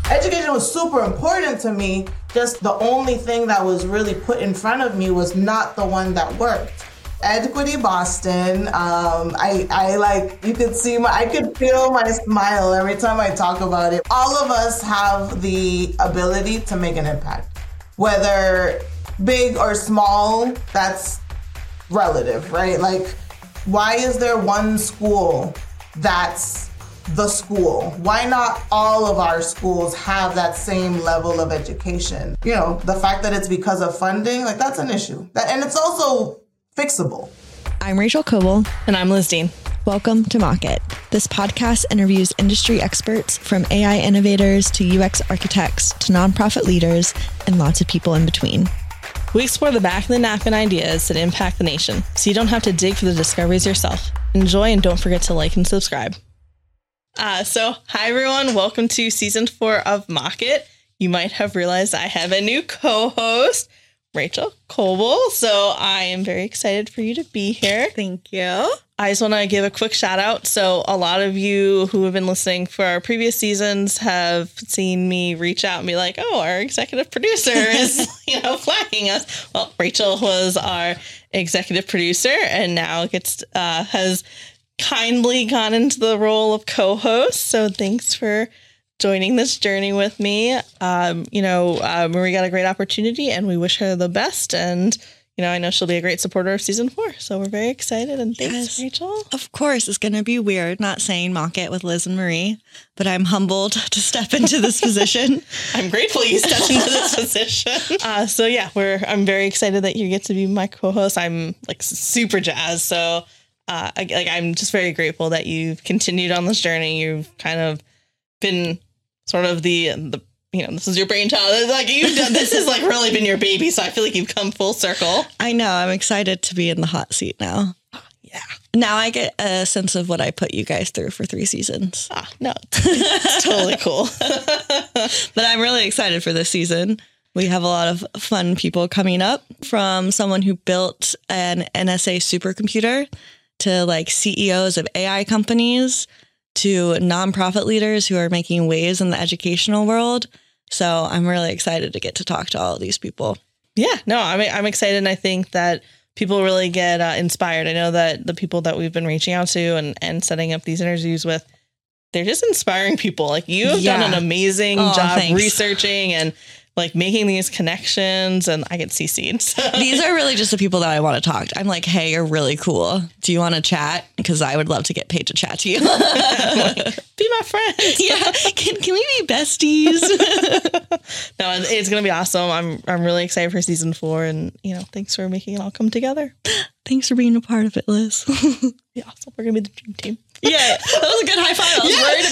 Education was super important to me. Just the only thing that was really put in front of me was not the one that worked. Equity Boston, I like, you could see I could feel my smile every time I talk about it. All of us have the ability to make an impact. Whether big or small, that's relative, right? Like, why is there one school that's the school? Why not all of our schools have that same level of education? You know, the fact that it's because of funding, like, that's an issue. And it's also fixable. I'm Rachel Coble. And I'm Liz Dean. Welcome to Mock It. This podcast interviews industry experts from AI innovators to UX architects to nonprofit leaders and lots of people in between. We explore the back of the napkin ideas that impact the nation, so you don't have to dig for the discoveries yourself. Enjoy and don't forget to like and subscribe. Hi everyone, welcome to season 4 of Mock It. You might have realized I have a new co-host, Rachel Coble. So I am very excited for you to be here. Thank you. I just want to give a quick shout out. So a lot of you who have been listening for our previous seasons have seen me reach out and be like, oh, our executive producer is, flagging us. Well, Rachel was our executive producer and now has kindly gone into the role of co-host. So thanks for joining this journey with me. Marie got a great opportunity and we wish her the best. And, I know she'll be a great supporter of season 4. So we're very excited. And thanks, Rachel. Of course, it's going to be weird not saying Mock It with Liz and Marie, but I'm humbled to step into this position. I'm grateful you stepped into this position. I'm very excited that you get to be my co-host. I'm super jazzed. So I'm just very grateful that you've continued on this journey. You've kind of been sort of the this is your brainchild. You've done this has really been your baby. So I feel like you've come full circle. I know. I'm excited to be in the hot seat now. Yeah. Now I get a sense of what I put you guys through for 3 seasons. No, it's totally cool. But I'm really excited for this season. We have a lot of fun people coming up, from someone who built an NSA supercomputer to CEOs of AI companies, to nonprofit leaders who are making waves in the educational world. So I'm really excited to get to talk to all of these people. Yeah, no, I'm excited. And I think that people really get inspired. I know that the people that we've been reaching out to and setting up these interviews with, they're just inspiring people. You've done an amazing job researching and making these connections, and I get CC'd. So. These are really just the people that I want to talk to. I'm like, hey, you're really cool. Do you want to chat? Because I would love to get paid to chat to you. Be my friend. Yeah. Can we be besties? No, it's going to be awesome. I'm really excited for season 4, and thanks for making it all come together. Thanks for being a part of it, Liz. Yeah, awesome. We're going to be the dream team. Yeah, that was a good high five. I was worried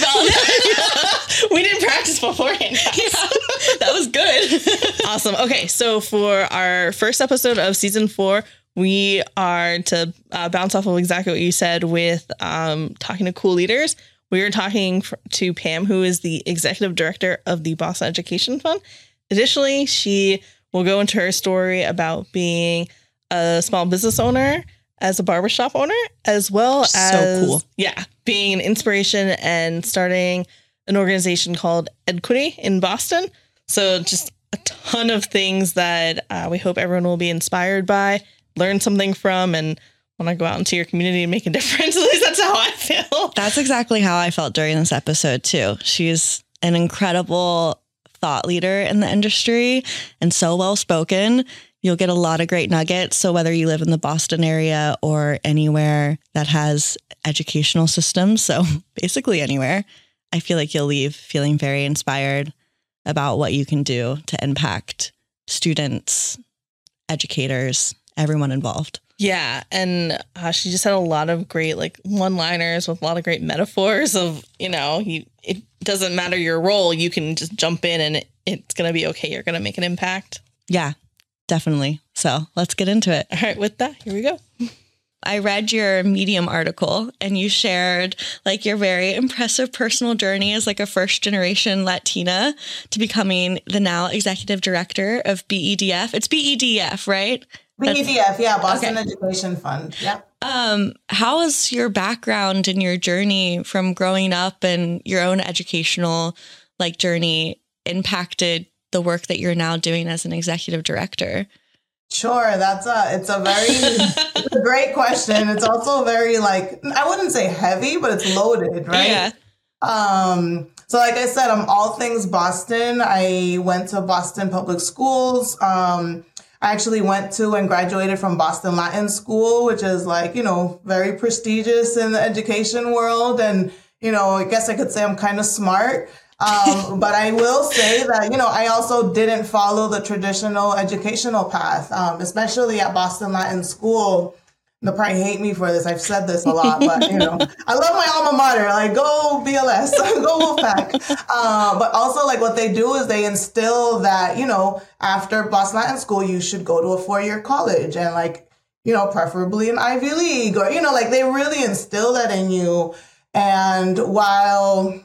about it. We didn't practice beforehand, guys. Yeah, that was good. Awesome. Okay, so for our first episode of season 4, we are to bounce off of exactly what you said with talking to cool leaders. We are talking to Pam, who is the executive director of the Boston Education Fund. Additionally, she will go into her story about being a small business owner, as a barbershop owner, as well as being an inspiration and starting an organization called Equity in Boston. So just a ton of things that we hope everyone will be inspired by, learn something from, and want to go out into your community and make a difference. At least that's how I feel. That's exactly how I felt during this episode too. She's an incredible thought leader in the industry and so well spoken. You'll get a lot of great nuggets. So whether you live in the Boston area or anywhere that has educational systems, so basically anywhere, I feel like you'll leave feeling very inspired about what you can do to impact students, educators, everyone involved. Yeah. And she just had a lot of great one-liners with a lot of great metaphors of, it doesn't matter your role. You can just jump in and it's going to be okay. You're going to make an impact. Yeah. Definitely. So let's get into it. All right. With that, here we go. I read your Medium article and you shared your very impressive personal journey as a first generation Latina to becoming the now executive director of BEDF. It's BEDF, right? BEDF. Yeah. Boston Education Fund. Yep. How was your background and your journey from growing up and your own educational journey impacted the work that you're now doing as an executive director? Sure, it's a great question. It's also very I wouldn't say heavy, but it's loaded, right? Yeah. So like I said, I'm all things Boston. I went to Boston Public Schools. I actually went to and graduated from Boston Latin School, which is very prestigious in the education world. And, I guess I could say I'm kind of smart. But I will say that, I also didn't follow the traditional educational path, especially at Boston Latin School. They'll probably hate me for this. I've said this a lot, but, I love my alma mater. Go BLS, go Wolfpack. But also, what they do is they instill that, after Boston Latin School, you should go to a 4-year college and, preferably an Ivy League or, they really instill that in you. And while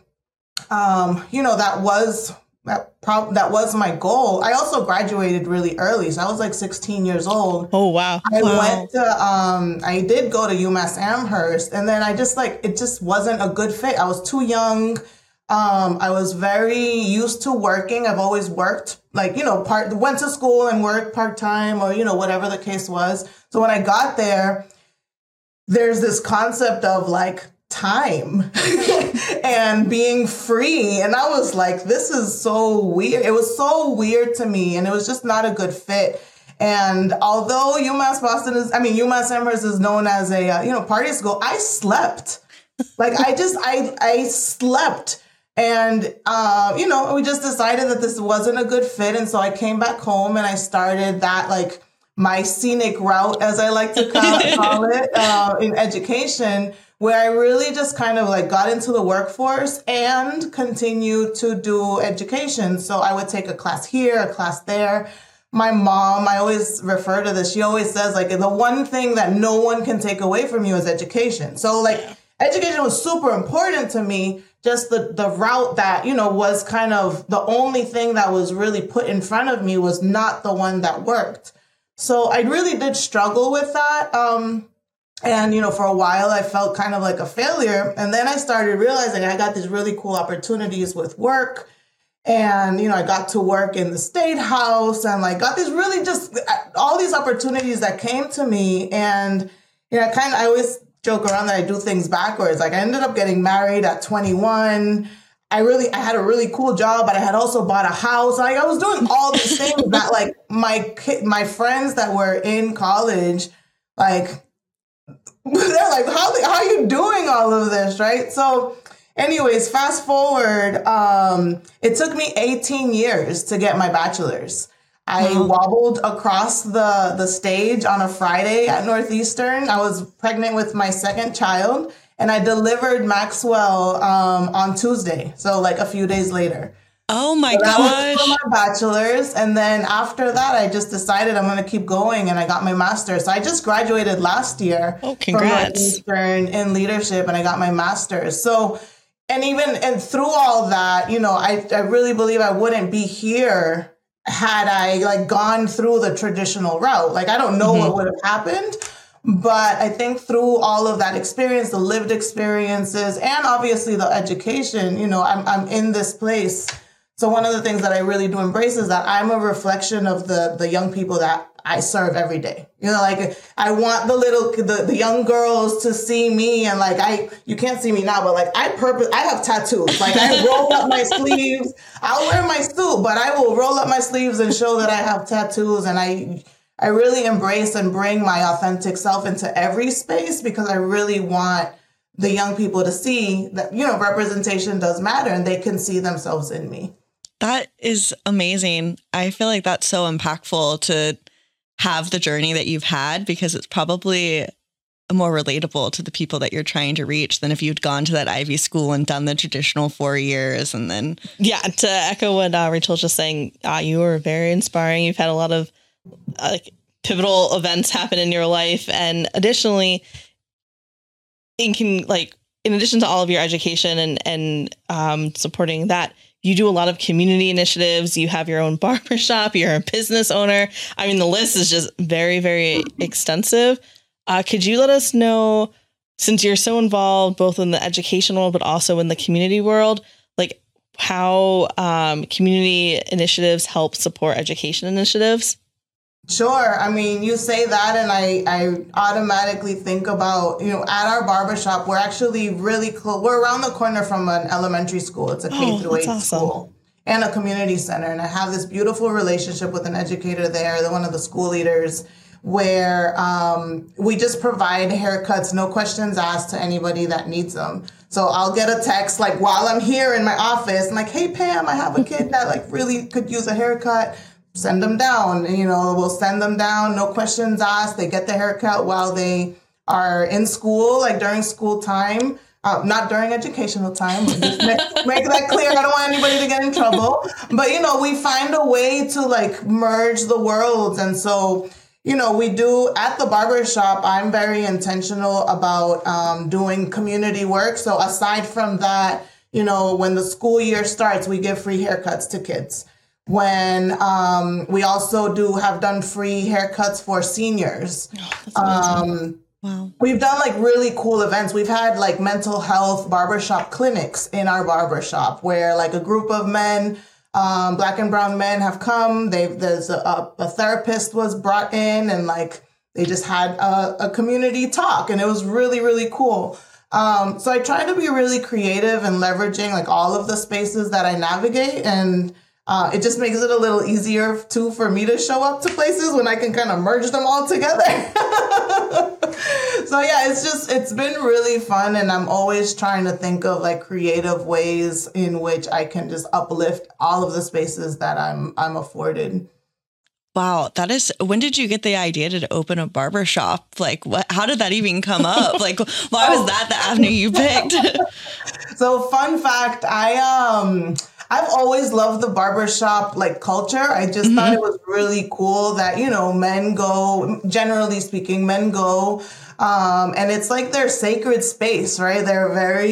that was my goal. I also graduated really early. So I was 16 years old. Oh, wow. I did go to UMass Amherst, and then I just it just wasn't a good fit. I was too young. I was very used to working. I've always worked went to school and worked part-time or, whatever the case was. So when I got there's this concept of time and being free. And I was this is so weird. It was so weird to me, and it was just not a good fit. And although UMass Amherst is known as a, party school, I slept. I slept. And, we just decided that this wasn't a good fit. And so I came back home and I started that, my scenic route, as I like to call it, in education, where I really just kind of got into the workforce and continued to do education. So I would take a class here, a class there. My mom, I always refer to this. She always says the one thing that no one can take away from you is education. So education was super important to me. Just the route that, was kind of the only thing that was really put in front of me was not the one that worked. So I really did struggle with that. And, for a while I felt kind of like a failure. And then I started realizing I got these really cool opportunities with work. And, I got to work in the State House and got these really just all these opportunities that came to me. And, I always joke around that I do things backwards. I ended up getting married at 21. I had a really cool job, but I had also bought a house. I was doing all these things that my friends that were in college, they're how are you doing all of this, right? So anyways, fast forward, it took me 18 years to get my bachelor's. I wobbled across the stage on a Friday at Northeastern. I was pregnant with my second child, and I delivered Maxwell on Tuesday, so a few days later. Oh my gosh. That was for my bachelor's. And then after that, I just decided I'm going to keep going, and I got my master's. So I just graduated last year. Oh, congrats. From Northeastern in leadership, and I got my master's. So, and through all that, I really believe I wouldn't be here had I gone through the traditional route. I don't know what would have happened. But I think through all of that experience, the lived experiences, and obviously the education, I'm in this place. So one of the things that I really do embrace is that I'm a reflection of the young people that I serve every day. I want the young girls to see me, and you can't see me now, but I have tattoos. I roll up my sleeves. I'll wear my suit, but I will roll up my sleeves and show that I have tattoos. And I really embrace and bring my authentic self into every space, because I really want the young people to see that, representation does matter, and they can see themselves in me. That is amazing. I feel like that's so impactful to have the journey that you've had, because it's probably more relatable to the people that you're trying to reach than if you'd gone to that Ivy school and done the traditional 4 years and then. Yeah, to echo what Rachel's just saying, you were very inspiring. You've had a lot of pivotal events happen in your life. And additionally, in addition to all of your education and supporting that, you do a lot of community initiatives. You have your own barbershop. You're a business owner. I mean, the list is just very, very extensive. Could you let us know, since you're so involved both in the educational but also in the community world, how community initiatives help support education initiatives? Sure. I mean, you say that and I automatically think about, at our barbershop, we're actually really close. We're around the corner from an elementary school. It's a K through 8 school and a community center. And I have this beautiful relationship with an educator there, one of the school leaders, where we just provide haircuts, no questions asked to anybody that needs them. So I'll get a text like while I'm here in my office, I'm like, hey, Pam, I have a kid that like really could use a haircut. Send them down. We'll send them down. No questions asked. They get the haircut while they are in school, like during school time, not during educational time. Just make that clear. I don't want anybody to get in trouble. But, we find a way to like merge the worlds. And so, we do at the barbershop, I'm very intentional about doing community work. So aside from that, when the school year starts, we give free haircuts to kids. When we also have done free haircuts for seniors. Wow. We've done like really cool events. We've had like mental health barbershop clinics in our barbershop where like a group of men, Black and brown men have come. There's a therapist was brought in and like they just had a community talk and it was really, really cool. So I try to be really creative and leveraging like all of the spaces that I navigate, and it just makes it a little easier too for me to show up to places when I can kind of merge them all together. So yeah, it's been really fun, and I'm always trying to think of like creative ways in which I can just uplift all of the spaces that I'm afforded. Wow, when did you get the idea to open a barbershop? Like how did that even come up? Like why was that the avenue you picked? So fun fact, I've always loved the barbershop like culture. I just thought it was really cool that, men go, generally speaking, and it's like their sacred space, right? They're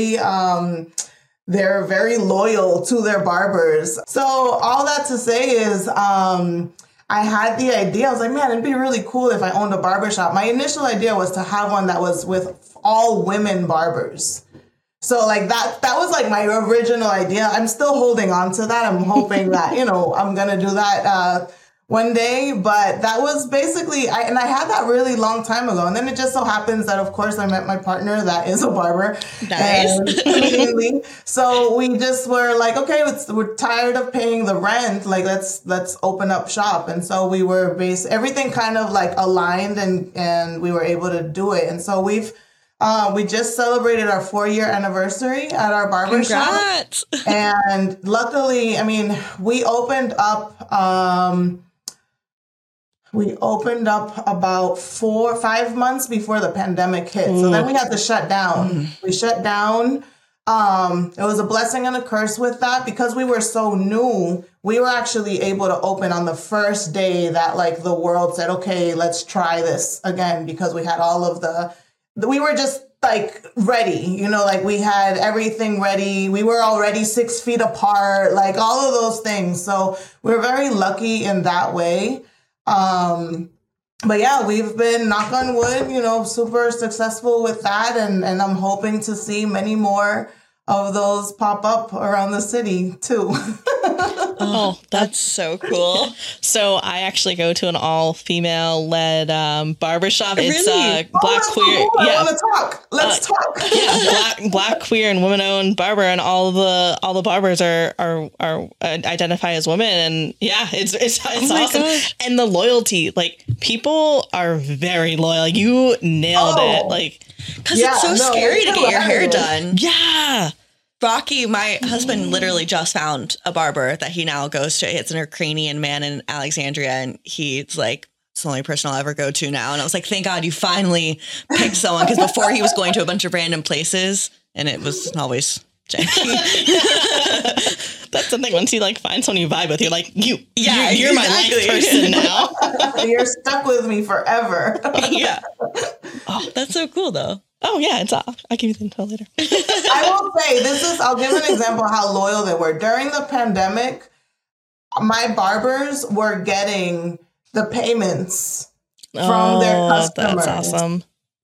very loyal to their barbers. So all that to say is, I had the idea. I was like, man, it'd be really cool if I owned a barbershop. My initial idea was to have one that was with all women barbers. So like that was like my original idea. I'm still holding on to that. I'm hoping that, I'm going to do that one day. But that was basically, I had that really long time ago. And then it just so happens that, of course, I met my partner that is a barber. Nice. And so we just were like, okay, we're tired of paying the rent. Like, let's open up shop. And so we were everything kind of like aligned and we were able to do it. And so we just celebrated our 4-year anniversary at our barbershop. Congrats. And luckily, I mean, we opened up about 4 or 5 months before the pandemic hit. So then we had to shut down. We shut down. It was a blessing and a curse with that because we were so new. We were actually able to open on the first day that like the world said, okay, let's try this again, because we had we were just like ready, like we had everything ready. We were already 6 feet apart, like all of those things. So we're very lucky in that way. But yeah, we've been, knock on wood, super successful with that. And I'm hoping to see many more of those pop up around the city too. Oh, that's so cool. So I actually go to an all-female led barbershop. It's Black queer. Cool. I want to talk. Let's talk. Yeah, black queer and woman-owned barber, and all the barbers are identify as women, and yeah, it's awesome. Gosh. And the loyalty, like people are very loyal. You nailed it, like because it's so scary to get your hair done. Yeah. Rocky, my husband, literally just found a barber that he now goes to. It's an Ukrainian man in Alexandria, and he's like, it's the only person I'll ever go to now. And I was like, thank God you finally picked someone, because before he was going to a bunch of random places, and it was always janky. That's something, once you like find someone you vibe with, you're like, you're exactly. my life person now. You're stuck with me forever. Yeah. Oh, that's so cool though. Oh yeah, it's off. I'll give you the info later. I will say I'll give an example of how loyal they were. During the pandemic, my barbers were getting the payments from their customers. That's awesome.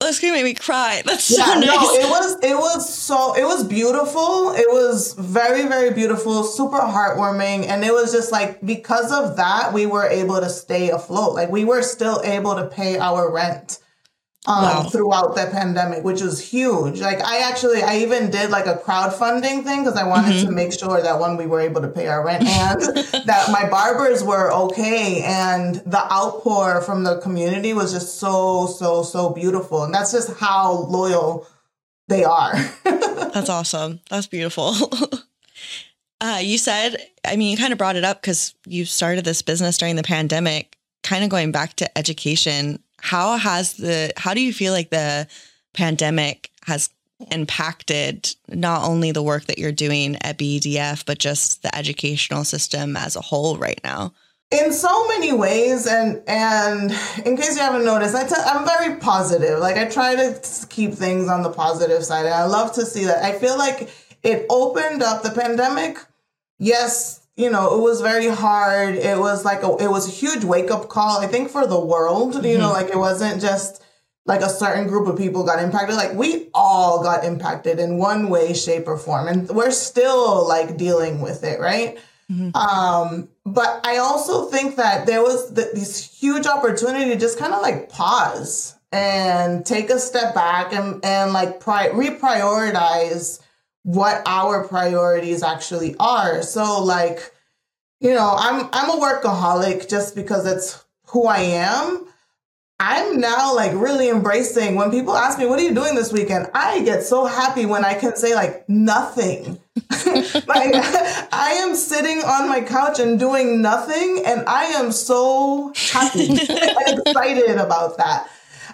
That's gonna make me cry. That's so Yeah, nice. no, it was beautiful. It was very, very beautiful, super heartwarming. And it was just like, because of that, we were able to stay afloat. Like, we were still able to pay our rent throughout the pandemic, which was huge. Like, I even did like a crowdfunding thing because I wanted to make sure that one, we were able to pay our rent and that my barbers were okay. And the outpour from the community was just so, so, so beautiful. And that's just how loyal they are. That's awesome. That's beautiful. You said, I mean, you kind of brought it up because you started this business during the pandemic, kind of going back to education. How do you feel like the pandemic has impacted not only the work that you're doing at BEDF, but just the educational system as a whole right now? In so many ways, and in case you haven't noticed, I'm very positive. Like, I try to keep things on the positive side, and I love to see that. I feel like it opened up the pandemic. Yes, you know, it was very hard. It was like it was a huge wake up call, I think, for the world. You know, like, it wasn't just like a certain group of people got impacted. Like, we all got impacted in one way, shape, or form, and we're still like dealing with it, right? But I also think that there was this huge opportunity to just kind of like pause and take a step back and like reprioritize what our priorities actually are. So, like, you know, I'm a workaholic just because it's who I am. I'm now like really embracing when people ask me, what are you doing this weekend? I get so happy when I can say like nothing. Like, I am sitting on my couch and doing nothing, and I am so happy and excited about that.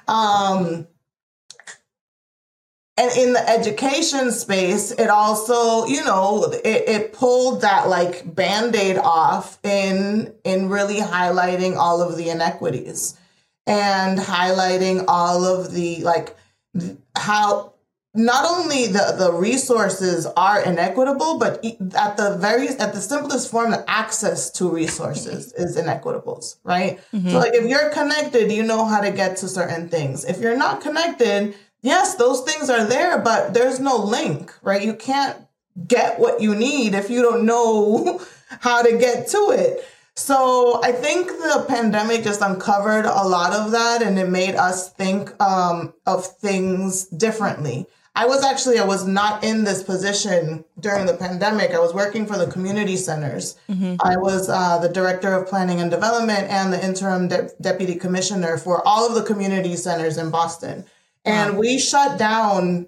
And in the education space, it also, you know, it pulled that like Band-Aid off in really highlighting all of the inequities and highlighting all of the, like, how not only the resources are inequitable, but at the simplest form, the access to resources is inequitable, right? So, like, if you're connected, you know how to get to certain things. If you're not connected, yes, those things are there, but there's no link, right? You can't get what you need if you don't know how to get to it. So I think the pandemic just uncovered a lot of that, and it made us think of things differently. I was not in this position during the pandemic. I was working for the community centers. I was the director of planning and development and the interim deputy commissioner for all of the community centers in Boston. And we shut down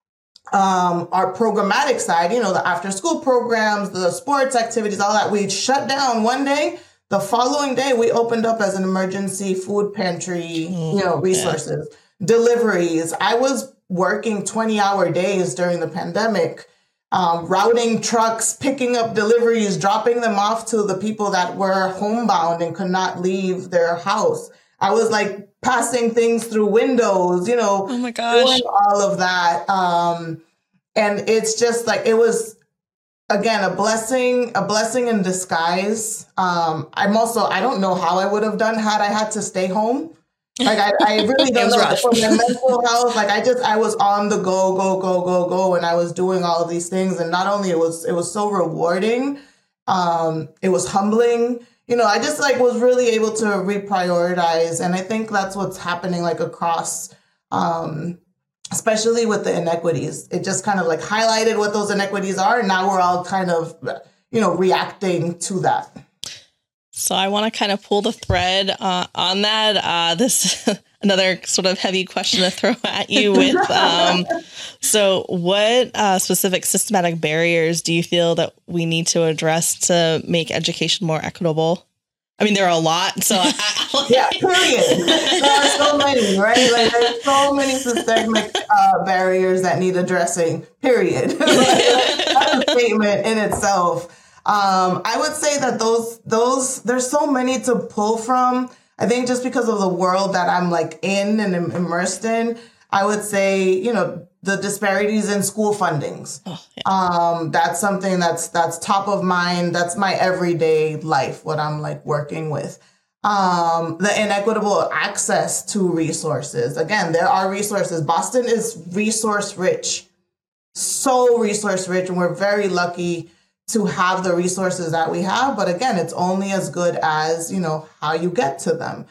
our programmatic side, you know, the after school programs, the sports activities, all that. We shut down one day. The following day, we opened up as an emergency food pantry, you know, resources, deliveries. I was working 20-hour days during the pandemic, routing trucks, picking up deliveries, dropping them off to the people that were homebound and could not leave their house. I was like passing things through windows, you know, oh my gosh, doing all of that. And it's just like, it was, again, a blessing in disguise. I don't know how I would have done had I had to stay home. Like, I really don't know. For my mental health, like, I was on the go, and I was doing all of these things. And not only it was so rewarding, it was humbling. You know, I just like was really able to reprioritize. And I think that's what's happening like across, especially with the inequities. It just kind of like highlighted what those inequities are. And now we're all kind of, you know, reacting to that. So I want to kind of pull the thread on that. This another sort of heavy question to throw at you with. So what specific systematic barriers do you feel that we need to address to make education more equitable? I mean, there are a lot. So yeah, period. There are so many, right? Like, there's so many systemic barriers that need addressing, period. That's a statement in itself. I would say that those there's so many to pull from. I think just because of the world that I'm like in and immersed in, I would say, you know, the disparities in school fundings. That's something that's top of mind. That's my everyday life, what I'm like working with. the inequitable access to resources. Again, there are resources. Boston is resource rich, so resource rich, and we're very lucky to have the resources that we have. But again, it's only as good as, how you get to them.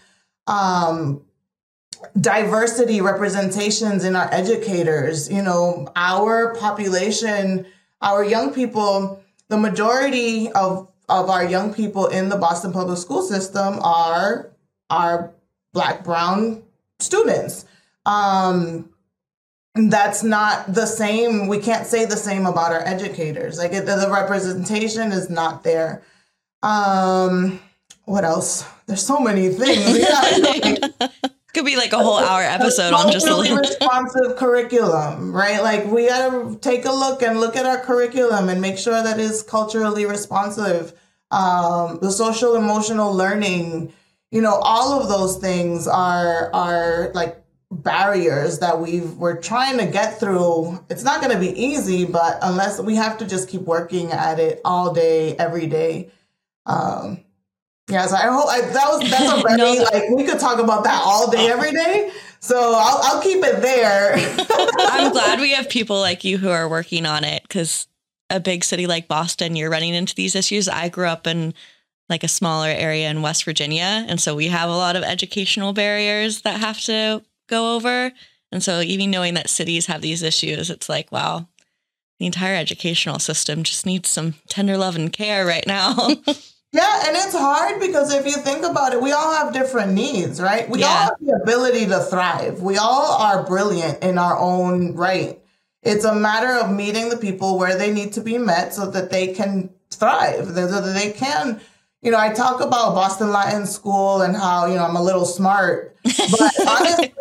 Diversity, representations in our educators, our population, our young people, the majority of our young people in the Boston public school system are Black, brown students. That's not the same. We can't say the same about our educators. Like the representation is not there. What else? There's so many things. Could be like a whole hour episode on just a little responsive curriculum, right? Like we gotta take a look at our curriculum and make sure that it's culturally responsive. The social emotional learning, all of those things are like barriers that we're trying to get through. It's not going to be easy, but unless we have to just keep working at it all day, every day. Yeah, so I hope that's a very we could talk about that all day, every day. So I'll keep it there. I'm glad we have people like you who are working on it, because a big city like Boston, you're running into these issues. I grew up in like a smaller area in West Virginia, and so we have a lot of educational barriers that have to go over. And so even knowing that cities have these issues, it's like, wow, the entire educational system just needs some tender love and care right now. Yeah, and it's hard because if you think about it, we all have different needs, right? We all have the ability to thrive. We all are brilliant in our own right. It's a matter of meeting the people where they need to be met so that they can thrive, so that they can, I talk about Boston Latin School and how, I'm a little smart, but honestly,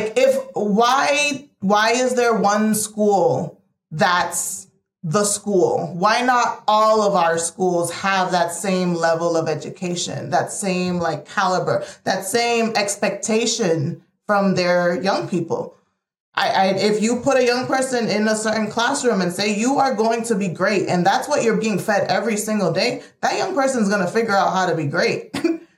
why is there one school that's the school? Why not all of our schools have that same level of education, that same caliber, that same expectation from their young people? If you put a young person in a certain classroom and say you are going to be great, and that's what you're being fed every single day, that young person's going to figure out how to be great.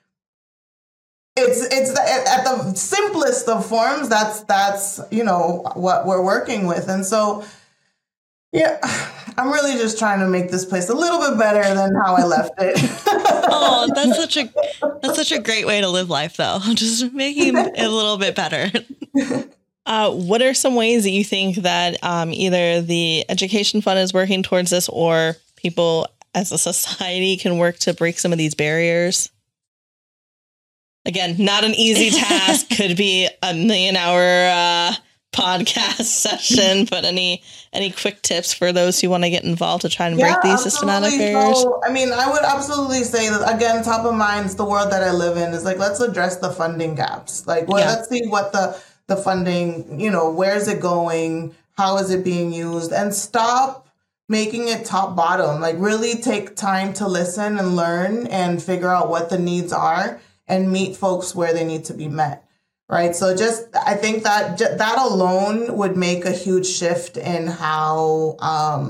It's at the simplest of forms. That's what we're working with, and so. Yeah, I'm really just trying to make this place a little bit better than how I left it. Oh, that's such a great way to live life, though. Just making it a little bit better. What are some ways that you think that either the Education Fund is working towards this, or people as a society can work to break some of these barriers? Again, not an easy task. Could be a 1,000,000-hour podcast session, but any quick tips for those who want to get involved to try and break these systematic barriers? So, I would absolutely say that, again, top of mind is the world that I live in. Is let's address the funding gaps. Let's see what the funding, where's it going? How is it being used? And stop making it top bottom. Really take time to listen and learn and figure out what the needs are and meet folks where they need to be met. Right. So I think that alone would make a huge shift in how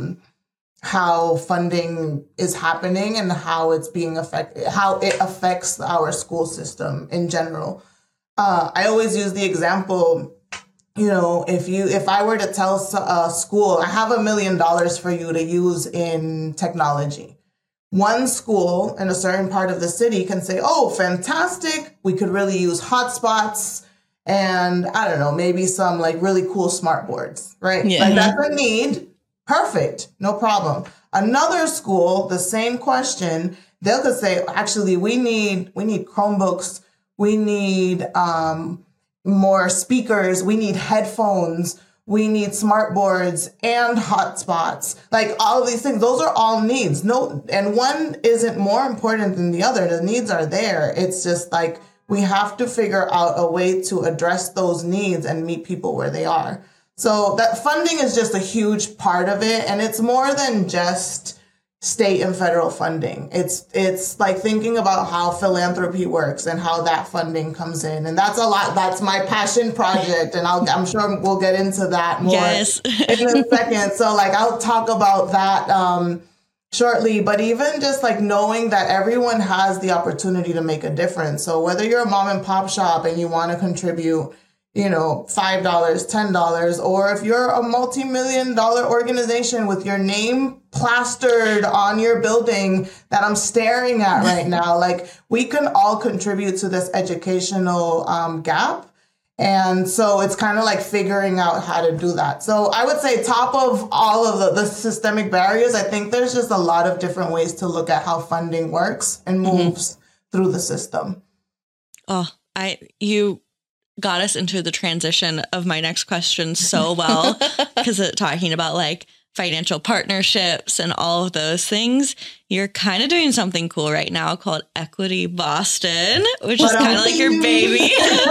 funding is happening and how it's being how it affects our school system in general. I always use the example, if I were to tell a school, I have $1 million for you to use in technology. One school in a certain part of the city can say, oh, fantastic. We could really use hotspots and I don't know, maybe some really cool smart boards, right? Yeah. That's a need. Perfect. No problem. Another school, the same question, they'll could say, actually, we need Chromebooks. We need more speakers. We need headphones. We need smart boards and hotspots, all of these things. Those are all needs. And one isn't more important than the other. The needs are there. It's just we have to figure out a way to address those needs and meet people where they are. So that funding is just a huge part of it. And it's more than just state and federal funding. It's thinking about how philanthropy works and how that funding comes in. And that's a lot. That's my passion project. And I'm sure we'll get into that more in a second. So I'll talk about that shortly, but even just like knowing that everyone has the opportunity to make a difference. So whether you're a mom and pop shop and you want to contribute, $5, $10, or if you're a multi-million-dollar organization with your name plastered on your building that I'm staring at right now, like we can all contribute to this educational gap. And so it's kind of like figuring out how to do that. So I would say top of all of the systemic barriers, I think there's just a lot of different ways to look at how funding works and moves through the system. Oh, you got us into the transition of my next question so well, because talking about like financial partnerships and all of those things, you're kind of doing something cool right now called Equity Boston, which is kind of like your baby.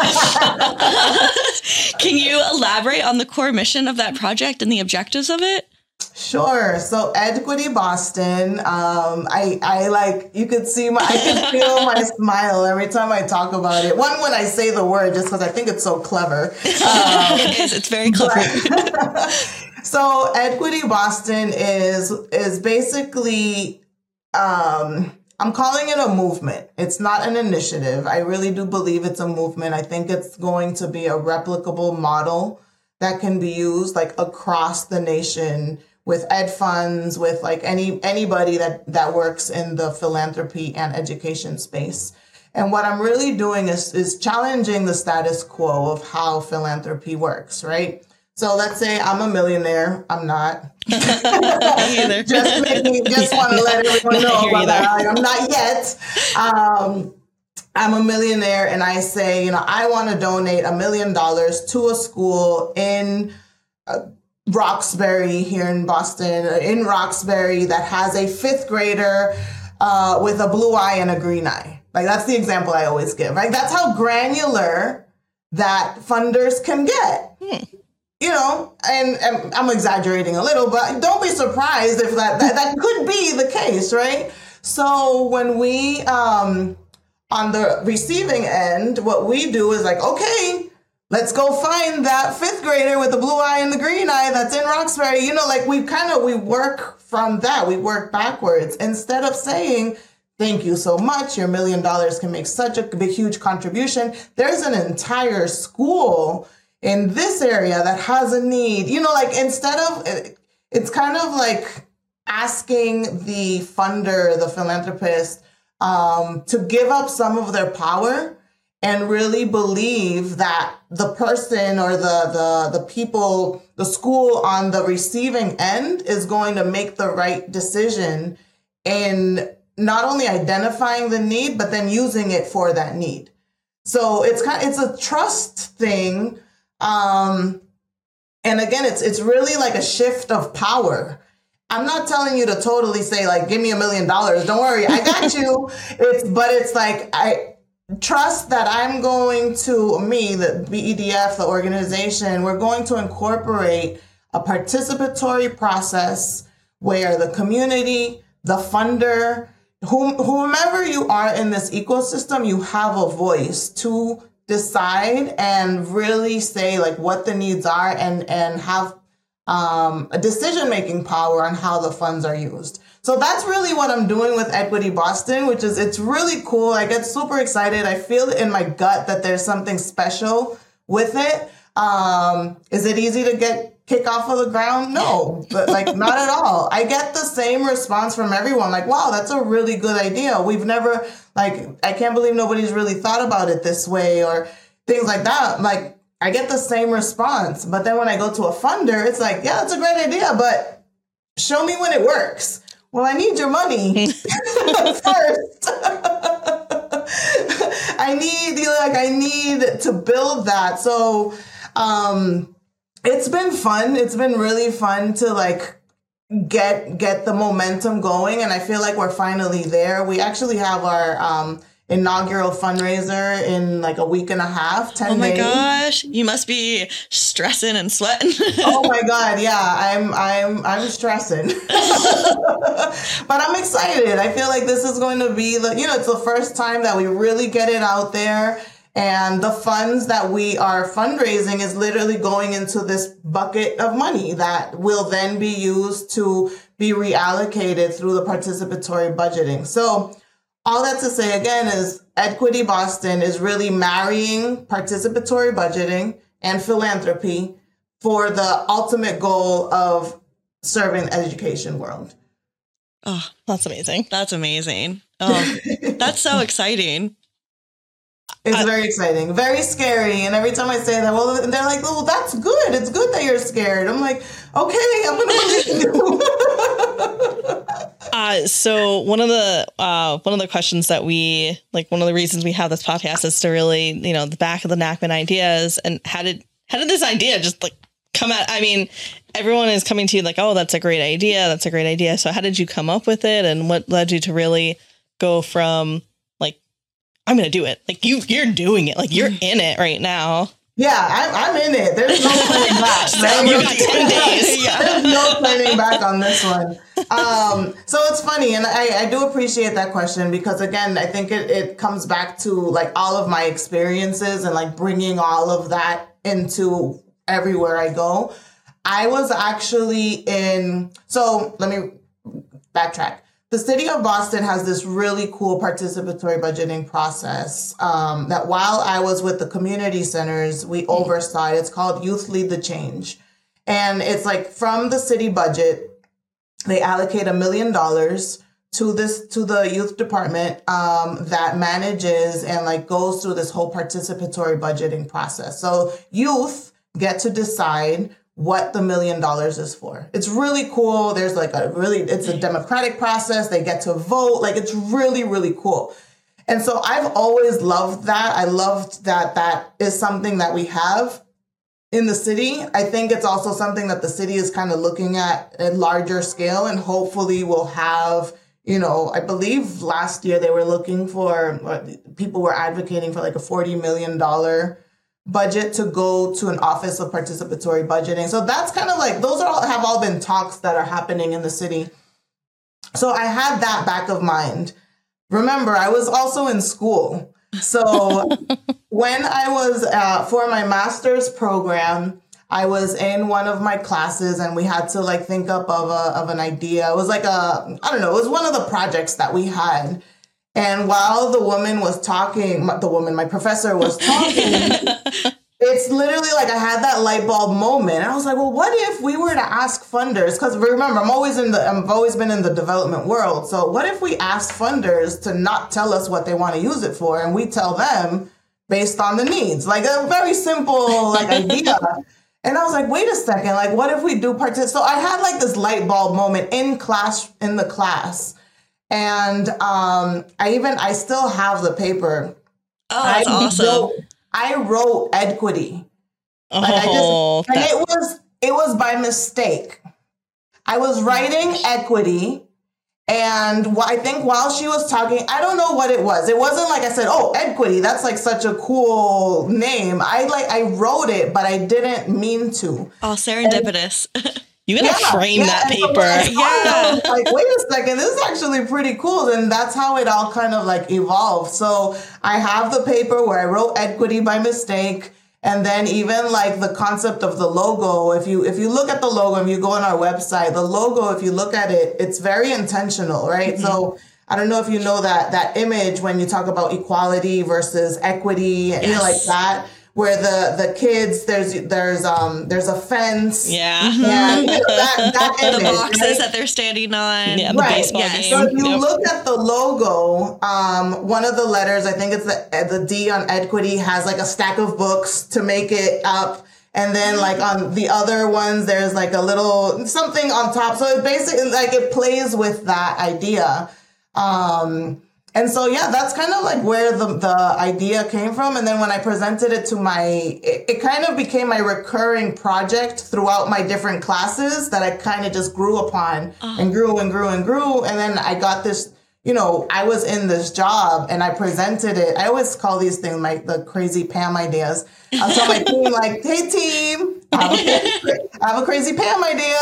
Can you elaborate on the core mission of that project and the objectives of it? Sure. So Equity Boston, I like, you could see I can feel my smile every time I talk about it. One, when I say the word, just because I think it's so clever. It is. It's very clever. So Equity Boston is basically, I'm calling it a movement. It's not an initiative. I really do believe it's a movement. I think it's going to be a replicable model that can be used like across the nation with ed funds, with like anybody that works in the philanthropy and education space. And what I'm really doing is challenging the status quo of how philanthropy works, right? So let's say I'm a millionaire. I'm not. Either. just want to let everyone know about that. Like, I'm not yet. I'm a millionaire and I say, I want to donate $1 million to a school in Roxbury here in Boston, in Roxbury, that has a 5th grader with a blue eye and a green eye. Like that's the example I always give, right? That's how granular that funders can get. And I'm exaggerating a little, but don't be surprised if that could be the case, right? So when we, on the receiving end, what we do is like, okay, let's go find that 5th grader with the blue eye and the green eye that's in Roxbury. We work from that. We work backwards instead of saying, thank you so much. Your $1 million can make such a big, huge contribution. There's an entire school in this area that has a need, instead of, it's kind of like asking the funder, the philanthropist, to give up some of their power and really believe that the person or the people, the school on the receiving end is going to make the right decision in not only identifying the need, but then using it for that need. So it's a trust thing. And again, it's really like a shift of power. I'm not telling you to totally say like, give me $1 million. Don't worry, I got you. It's like, I trust that I'm going to, the BEDF, the organization, we're going to incorporate a participatory process where the community, the funder, whomever you are in this ecosystem, you have a voice to decide and really say like what the needs are and have a decision-making power on how the funds are used. So that's really what I'm doing with Equity Boston, which is, it's really cool. I get super excited. I feel in my gut that there's something special with it. Is it easy to kick off of the ground? No, but like not at all. I get the same response from everyone. Like, wow, that's a really good idea. We've never, I can't believe nobody's really thought about it this way or things like that. Like, I get the same response. But then when I go to a funder, it's like, yeah, that's a great idea, but show me when it works. Well, I need your money first. I need to build that. So, it's been fun. It's been really fun to like get the momentum going. And I feel like we're finally there. We actually have our, inaugural fundraiser in like a week and a half, 10 days. Oh my gosh. You must be stressing and sweating. Oh my God. Yeah, I'm stressing, but I'm excited. I feel like this is going to be it's the first time that we really get it out there And the funds that we are fundraising is literally going into this bucket of money that will then be used to be reallocated through the participatory budgeting. So all that to say again is Equity Boston is really marrying participatory budgeting and philanthropy for the ultimate goal of serving the education world. Oh, that's amazing. That's amazing. Oh, that's so exciting. It's very exciting, very scary. And every time I say that, well, they're like, oh, that's good. It's good that you're scared. I'm like, okay, I'm going to So one of the questions that we, like, one of the reasons we have this podcast is to really, you know, the back of the napkin ideas. And how did this idea just like come out? I mean, everyone is coming to you like, oh, that's a great idea. That's a great idea. So how did you come up with it? And what led you to really go from like, I'm going to do it. Like you're doing it. Like you're in it right now. Yeah, I'm in it. There's no turning back. Right? You got 10 days. Yeah. There's no turning back on this one. So it's funny. And I do appreciate that question because, again, I think it comes back to like all of my experiences and like bringing all of that into everywhere I go. I was actually so let me backtrack. The city of Boston has this really cool participatory budgeting process that while I was with the community centers, we oversaw it. It's called Youth Lead the Change. And it's like from the city budget, they allocate $1 million to the youth department that manages and like goes through this whole participatory budgeting process. So youth get to decide what the $1 million is for. It's really cool. There's like it's a democratic process. They get to vote. Like it's really, really cool. And so I've always loved that. I loved that is something that we have in the city. I think it's also something that the city is kind of looking at a larger scale and hopefully will have, you know, I believe last year they were looking for, people were advocating for like a $40 million budget to go to an office of participatory budgeting. So that's kind of like, have all been talks that are happening in the city. So I had that back of mind. Remember, I was also in school. So when I was for my master's program, I was in one of my classes and we had to like think up of an idea. It was like it was one of the projects that we had. And while the woman was talking, my professor was talking, it's literally like I had that light bulb moment. And I was like, well, what if we were to ask funders? Because remember, I've always been in the development world. So what if we asked funders to not tell us what they want to use it for? And we tell them based on the needs, like a very simple like idea. And I was like, wait a second, like what if we do So I had like this light bulb moment in the class. And I still have the paper. Oh, that's awesome. I wrote equity. It was by mistake. I was writing equity, and I think while she was talking, I don't know what it was. It wasn't like I said, "Oh, equity, that's like such a cool name." I wrote it, but I didn't mean to. Oh, serendipitous. You gotta frame that paper. Like, wait a second, this is actually pretty cool. And that's how it all kind of like evolved. So I have the paper where I wrote equity by mistake. And then even like the concept of the logo, if you look at the logo, if you go on our website, the logo, if you look at it, it's very intentional, right? Mm-hmm. So I don't know if you know that image when you talk about equality versus equity, yes. You know, like that. Where the kids, there's a fence. Yeah. And that image, the boxes right? that they're standing on. Yeah, the baseball game. So if you look at the logo, one of the letters, I think it's the D on equity, has like a stack of books to make it up. And then like on the other ones, there's like a little something on top. So it basically like it plays with that idea. And so, yeah, that's kind of like where the idea came from. And then when I presented it to it kind of became my recurring project throughout my different classes that I kind of just grew upon and grew and grew and grew. And then I got this, I was in this job and I presented it. I always call these things the crazy Pam ideas. I'll tell my team like, hey team, I have a crazy Pam idea.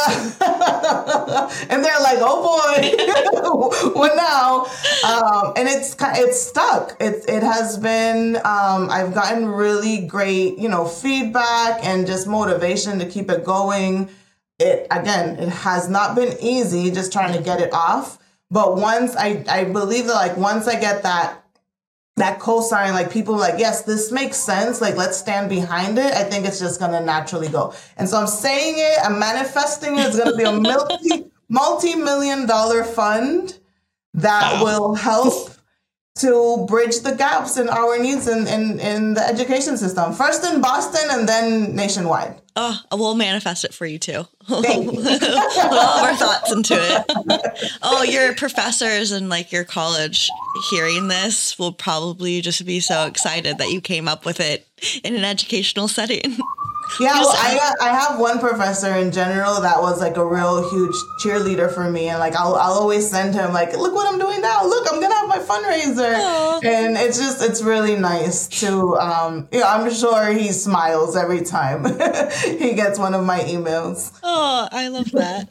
And they're like, oh boy, what now? And it's stuck. It has been, I've gotten really great, feedback and just motivation to keep it going. It has not been easy just trying to get it off. But once I believe that once I get that cosign, people like, yes, this makes sense. Let's stand behind it. I think it's just going to naturally go. And so I'm saying it, I'm manifesting it. It's going to be a multi-million-dollar fund that will help to bridge the gaps in our needs in the education system. First in Boston and then nationwide. Oh, we'll manifest it for you too. Thank you. Put all of our thoughts into it. Oh, your professors and your college hearing this will probably just be so excited that you came up with it in an educational setting. Yeah, well, I have one professor in general that was a real huge cheerleader for me, and I'll always send him look what I'm doing now. Look, I'm gonna have my fundraiser. Aww. And it's really nice to I'm sure he smiles every time he gets one of my emails. Oh, I love that.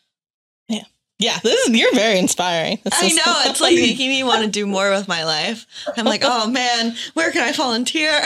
Yeah, you're very inspiring. I know, it's making me want to do more with my life. I'm like, oh man, where can I volunteer?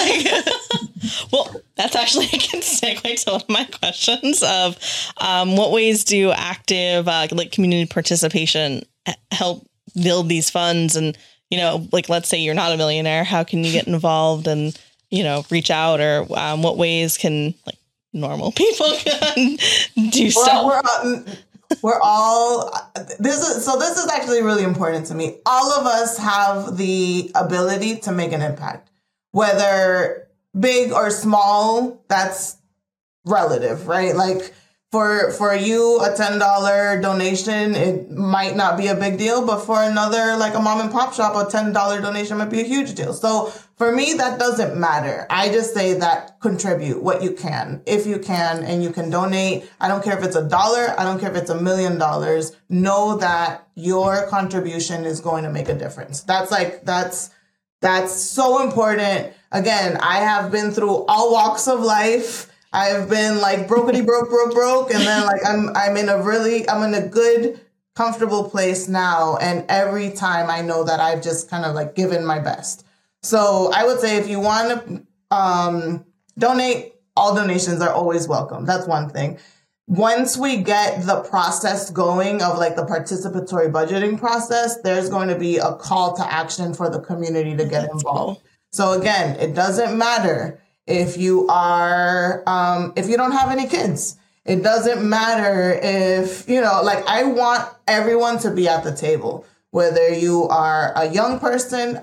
Well, that's actually a good segue to one of my questions of what ways do active community participation help build these funds? And, let's say you're not a millionaire, how can you get involved and, reach out, or what ways can normal people do stuff? We're all, this is actually really important to me. All of us have the ability to make an impact, whether big or small. That's relative, right? For you, a $10 donation, it might not be a big deal, but for another, a mom and pop shop, a $10 donation might be a huge deal. So for me, that doesn't matter. I just say that contribute what you can. If you can, and you can donate, I don't care if it's $1, I don't care if it's $1 million, know that your contribution is going to make a difference. That's so important. Again, I have been through all walks of life. I've been brokety broke. And then I'm in a good, comfortable place now. And every time I know that I've just kind of given my best. So I would say if you want to donate, all donations are always welcome. That's one thing. Once we get the process going of the participatory budgeting process, there's going to be a call to action for the community to get involved. So again, it doesn't matter if you are, if you don't have any kids. It doesn't matter if, I want everyone to be at the table, whether you are a young person.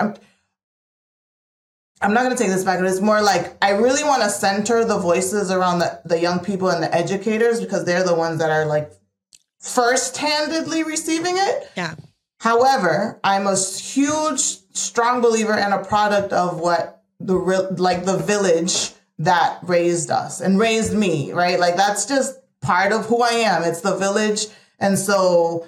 I'm not going to take this back, but it's more I really want to center the voices around the young people and the educators, because they're the ones that are first-handedly receiving it. Yeah. However, I'm a huge, strong believer and a product of what the village that raised us and raised me, right? That's just part of who I am. It's the village. And so,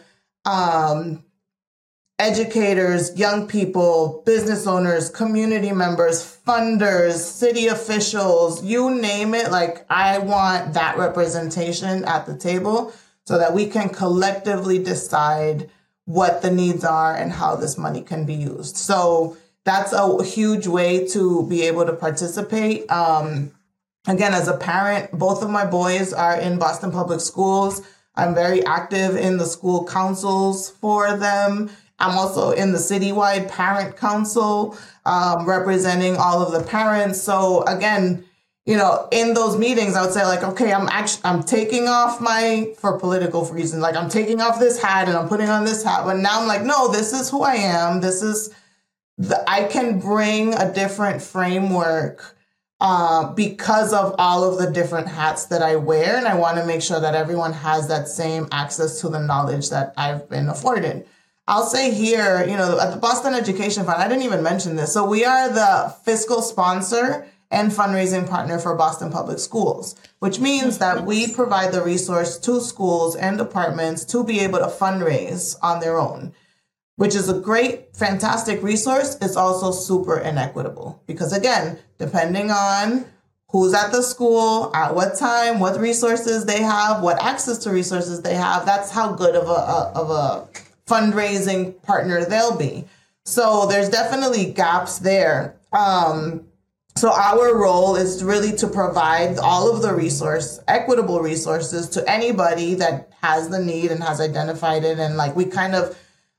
educators, young people, business owners, community members, funders, city officials, you name it. I want that representation at the table so that we can collectively decide what the needs are and how this money can be used. So that's a huge way to be able to participate. Again, as a parent, both of my boys are in Boston Public Schools. I'm very active in the school councils for them. I'm also in the citywide parent council, representing all of the parents. So again, in those meetings, I would say okay, I'm taking off for political reasons, I'm taking off this hat and I'm putting on this hat. But now I'm no, this is who I am. I can bring a different framework because of all of the different hats that I wear. And I want to make sure that everyone has that same access to the knowledge that I've been afforded. I'll say here, at the Boston Education Fund, I didn't even mention this. So we are the fiscal sponsor and fundraising partner for Boston Public Schools, which means that we provide the resource to schools and departments to be able to fundraise on their own. which is a great, fantastic resource, is also super inequitable. Because again, depending on who's at the school, at what time, what resources they have, what access to resources they have, that's how good of a fundraising partner they'll be. So there's definitely gaps there. So our role is really to provide all of the equitable resources to anybody that has the need and has identified it. And like we kind of,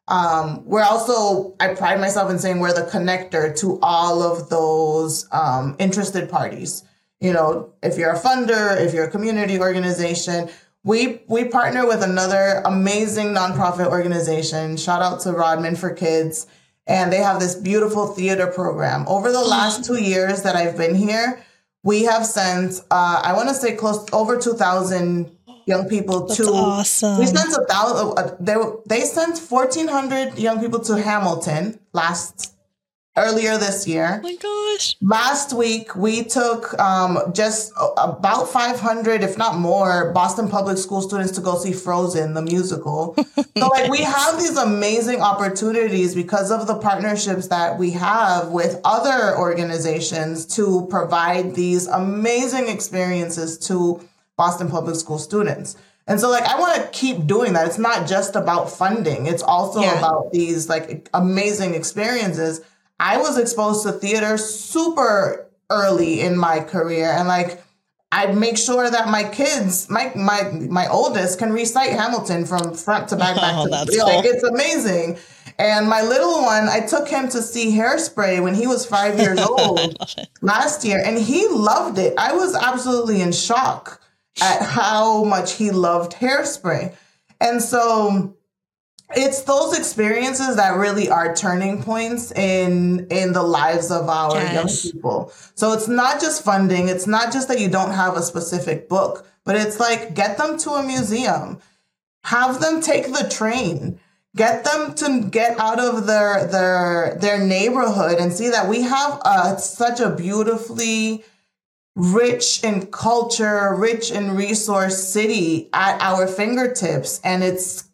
I pride myself in saying we're the connector to all of those interested parties. You know, if you're a funder, if you're a community organization, we partner with another amazing nonprofit organization. Shout out to Rodman for Kids. And they have this beautiful theater program. Over the last 2 years that I've been here, we have sent, I want to say over 2,000 young people That's awesome. We sent they sent 1,400 young people to Hamilton earlier this year. Oh my gosh. Last week, we took just about 500, if not more, Boston Public School students to go see Frozen, the musical. So like we have these amazing opportunities because of the partnerships that we have with other organizations to provide these amazing experiences to Boston Public School students. And so like I want to keep doing that. It's not just about funding. It's also about these like amazing experiences. I was exposed to theater super early in my career, and like I make sure that my kids, my oldest, can recite Hamilton from front to back to back. Cool. Like it's amazing. And my little one, I took him to see Hairspray when he was 5 years old last year, and he loved it. I was absolutely in shock at how much he loved Hairspray. And so it's those experiences that really are turning points in the lives of our young people. So it's not just funding. It's not just that you don't have a specific book, but it's like get them to a museum, have them take the train, get them to get out of their neighborhood and see that we have such a beautifully rich in culture, rich in resource city at our fingertips. And it's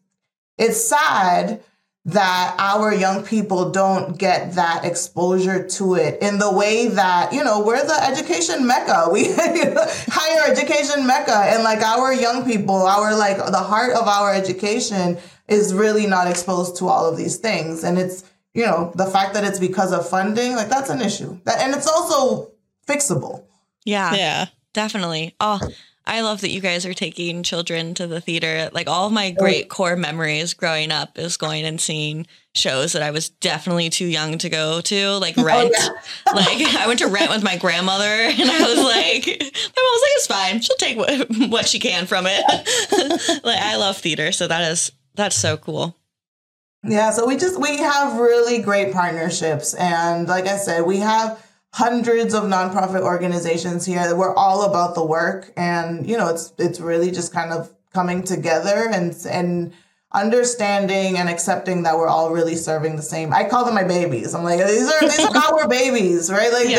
sad that our young people don't get that exposure to it in the way that, you know, we're the education mecca. We higher education mecca. And like our young people, the heart of our education is really not exposed to all of these things. And it's, you know, the fact that it's because of funding, like that's an issue. And it's also fixable. Yeah, definitely. Oh, I love that you guys are taking children to the theater. Like all of my great core memories growing up is going and seeing shows that I was definitely too young to go to, like Rent. Like I went to Rent with my grandmother and I was like, my mom was like, it's fine. She'll take what she can from it. Like I love theater. So that's so cool. Yeah. So we have really great partnerships. And like I said, we have hundreds of nonprofit organizations here that we're all about the work. And, you know, it's really just kind of coming together and understanding and accepting that we're all really serving the same. I call them my babies. I'm like, these are our babies, right? Like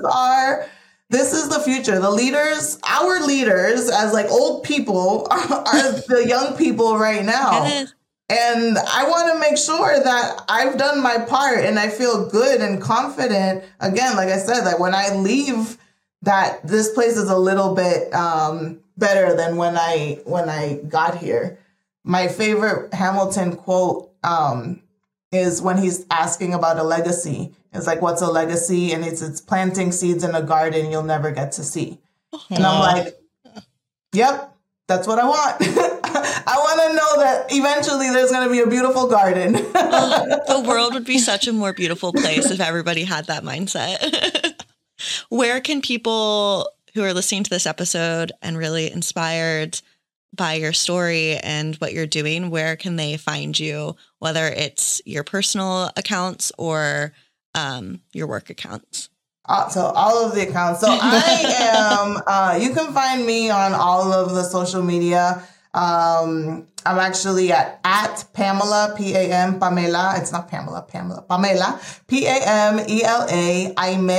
this is the future. The leaders, our leaders as like old people are the young people right now. And I want to make sure that I've done my part and I feel good and confident. Again, like I said, that when I leave, that this place is a little bit better than when I got here. My favorite Hamilton quote is when he's asking about a legacy. It's like, what's a legacy? And it's planting seeds in a garden you'll never get to see. And I'm like, yep, that's what I want. I want to know that eventually there's going to be a beautiful garden. The world would be such a more beautiful place if everybody had that mindset. Where can people who are listening to this episode and really inspired by your story and what you're doing, where can they find you, whether it's your personal accounts or your work accounts? So all of the accounts. So I am, you can find me on all of the social media. I'm actually at Pamela, Pamela. It's not Pamela, Pamela. Pamela, Pamela,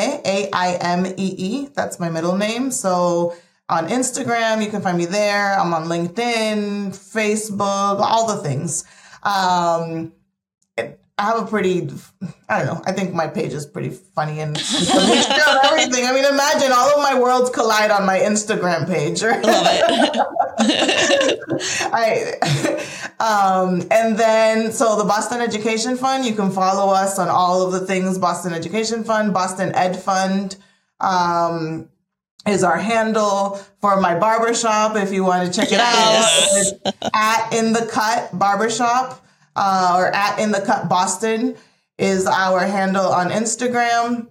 Aimee. That's my middle name. So on Instagram, you can find me there. I'm on LinkedIn, Facebook, all the things. I have a pretty, I don't know, I think my page is pretty funny and everything. I mean, imagine all of my worlds collide on my Instagram page. Right? Love it. And then, so the Boston Education Fund, you can follow us on all of the things Boston Education Fund, Boston Ed Fund, is our handle. For my barbershop, if you want to check it out, it's at In The Cut Barbershop. Or at In The Cut Boston is our handle on Instagram,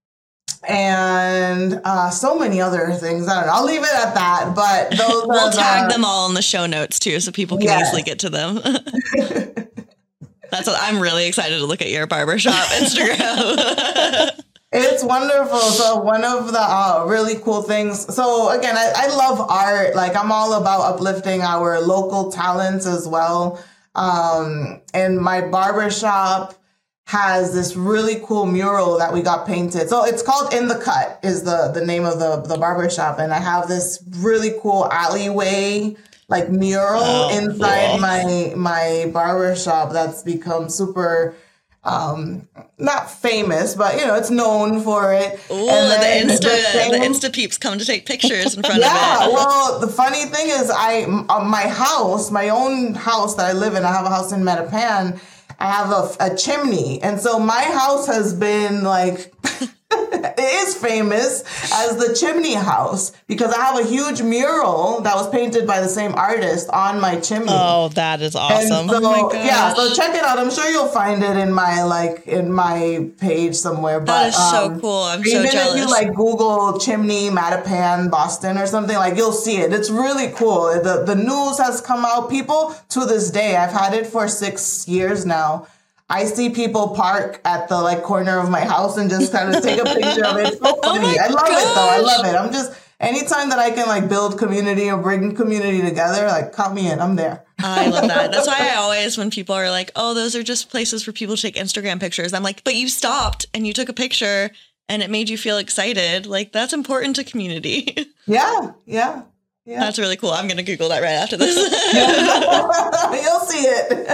and so many other things. I don't know. I'll leave it at that. But those we'll tag them all in the show notes too, so people can easily get to them. That's what I'm really excited to look at your barbershop Instagram. It's wonderful. So one of the really cool things. So again, I love art. Like I'm all about uplifting our local talents as well. And my barbershop has this really cool mural that we got painted. So it's called In The Cut is the name of the barbershop. And I have this really cool alleyway, like mural inside my barbershop that's become super, not famous, but it's known for it. Ooh, the Insta peeps come to take pictures in front of it. Yeah, well, the funny thing is my own house that I live in, I have a house in Mattapan, I have a chimney. And so my house has been like, it is famous as the chimney house because I have a huge mural that was painted by the same artist on my chimney. Oh, that is awesome. So, oh my gosh. Yeah, so check it out. I'm sure you'll find it in my page somewhere. But that is so cool. I'm so jealous. Even if you Google chimney Mattapan Boston or something, you'll see it. It's really cool. The news has come out. People to this day, I've had it for 6 years now. I see people park at the corner of my house and just kind of take a picture of it. It's so funny. I love it though. I love it. I'm just, anytime that I can build community or bring community together, count me in. I'm there. I love that. That's why I always, when people are like, oh, those are just places for people to take Instagram pictures, I'm like, but you stopped and you took a picture and it made you feel excited. That's important to community. Yeah. That's really cool. I'm going to Google that right after this. You'll see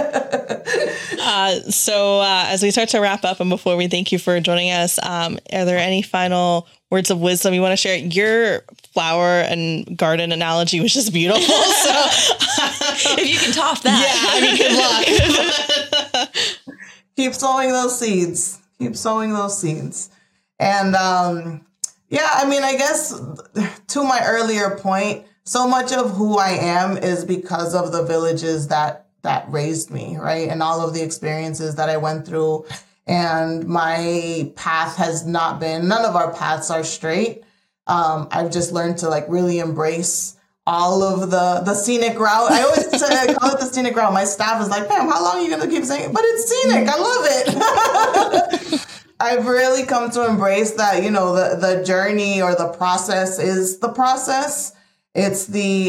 it. So as we start to wrap up and before we thank you for joining us, are there any final words of wisdom you want to share? Your flower and garden analogy was just beautiful. So if you can top that. Yeah, good luck. Keep sowing those seeds. And I guess to my earlier point, so much of who I am is because of the villages that raised me, right? And all of the experiences that I went through. And my path has not been, none of our paths are straight. I've just learned to really embrace all of the scenic route. I always call it the scenic route. My staff is like, Pam, how long are you going to keep saying it? But it's scenic. I love it. I've really come to embrace that, the journey or the process is the process. It's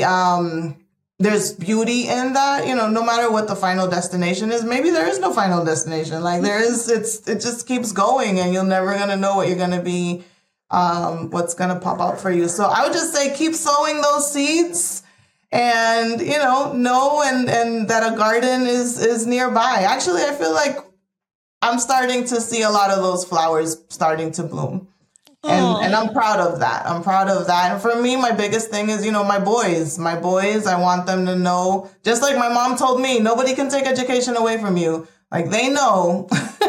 there's beauty in that, no matter what the final destination is. Maybe there is no final destination. It just keeps going and you're never going to know what you're going to be, what's going to pop up for you. So I would just say, keep sowing those seeds and, know and that a garden is nearby. Actually, I feel like I'm starting to see a lot of those flowers starting to bloom. And I'm proud of that. And for me, my biggest thing is, my boys, I want them to know, just like my mom told me, nobody can take education away from you. They know,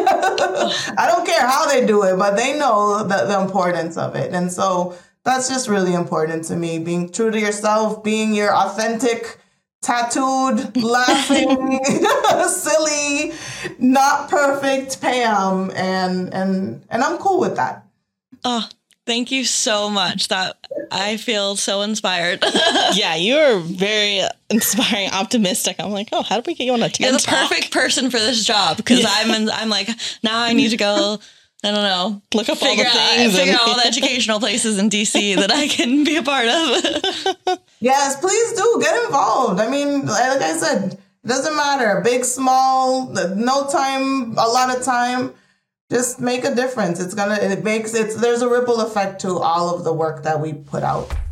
I don't care how they do it, but they know the importance of it. And so that's just really important to me, being true to yourself, being your authentic, tattooed, laughing, silly, not perfect Pam. And I'm cool with that. Oh, thank you so much. That I feel so inspired. Yeah, you are very inspiring, optimistic. I'm like, how do we get you on a TED You're the Talk? perfect person for this job because I'm like, now I need to go. I don't know. Look up all the things. Figure out all the educational places in DC that I can be a part of. Yes, please do get involved. I mean, like I said, it doesn't matter. Big, small, no time, a lot of time. Just make a difference. There's a ripple effect to all of the work that we put out.